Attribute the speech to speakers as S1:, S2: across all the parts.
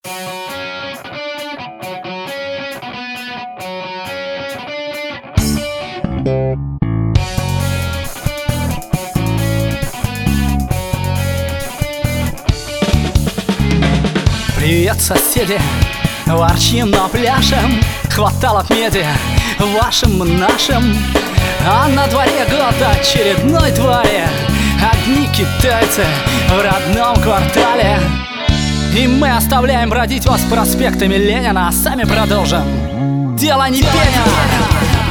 S1: Привет, соседи, ворчим на пляшем. Хватало б меди вашим нашим. А на дворе год очередной твари. Одни китайцы в родном квартале. И мы оставляем бродить вас проспектами Ленина, а сами продолжим дело не Пенина.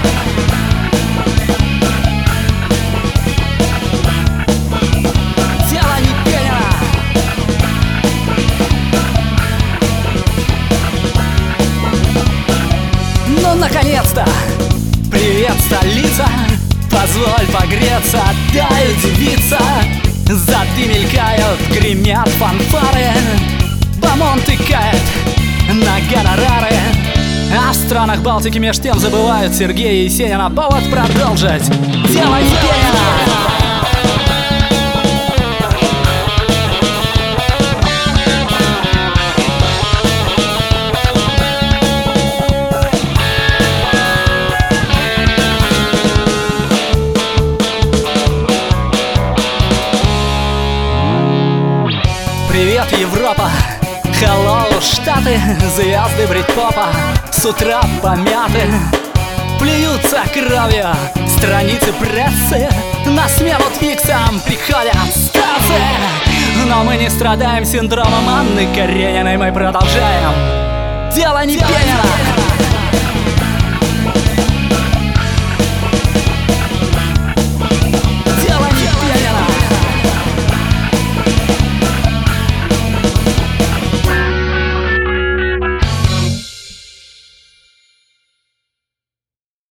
S1: Ну, наконец-то! Привет, столица! Позволь погреться, дай удивиться. Зады мелькают, гремят фанфары. Бомон тыкает на гонорары. А в странах Балтики меж тем забывают Сергея Есенина. Повод продолжить дело не Пенина. Привет, Европа! Hello, Штаты! Звезды брит-попа с утра помяты. Плюются кровью страницы прессы. На смену твиксам приходят стасы. Но мы не страдаем синдромом Анны Карениной. Мы продолжаем дело не Пенина.